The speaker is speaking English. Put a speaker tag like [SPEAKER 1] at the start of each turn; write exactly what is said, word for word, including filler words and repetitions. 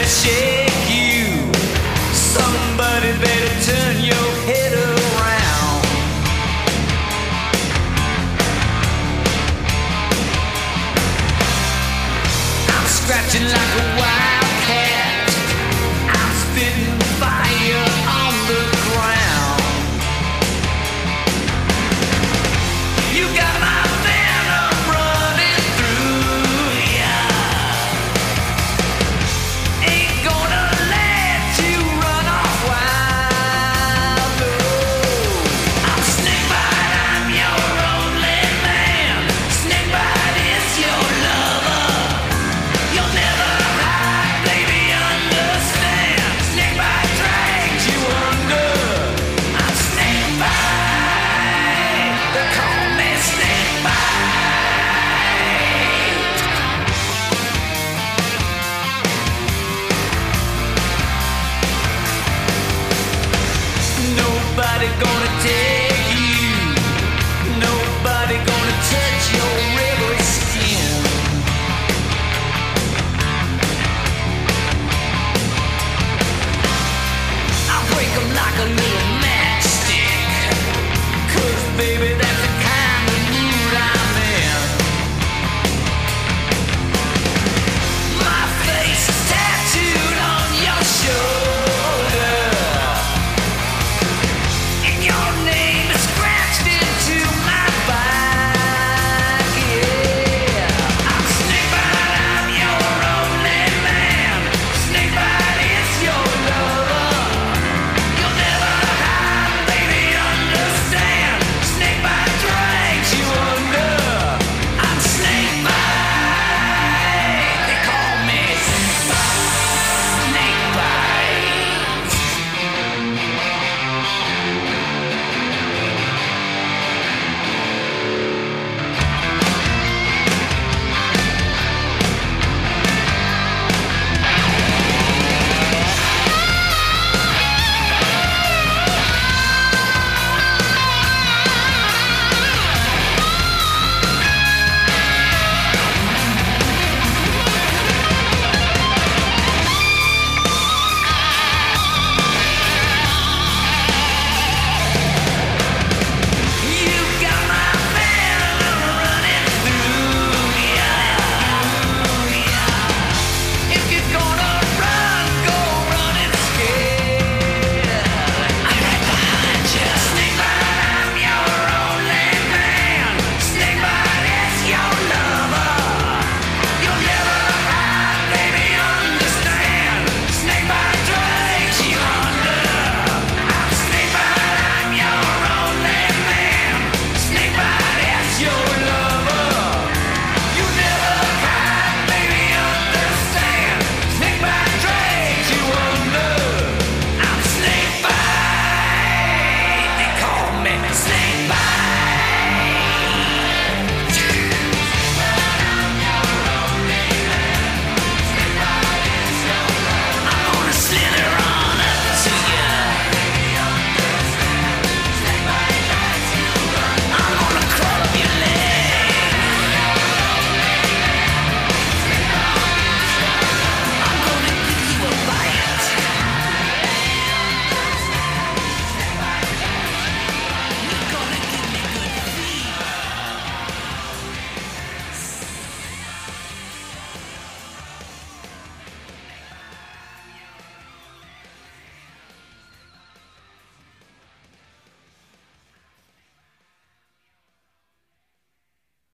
[SPEAKER 1] shake you. Somebody better turn your head around. I'm scratching like a wildcat. I'm spitting fire on the ground. You got my venom running through ya. Ain't gonna let you run off wild, no. I'm Snakebite, I'm your only man. Snakebite is your lover. You'll never hide, baby, understand. Snakebite drags you under. I'm Snakebite. They call me Snakebite. Nobody gonna take you. Nobody gonna touch your rubber skin. I break 'em like a little matchstick. 'Cause baby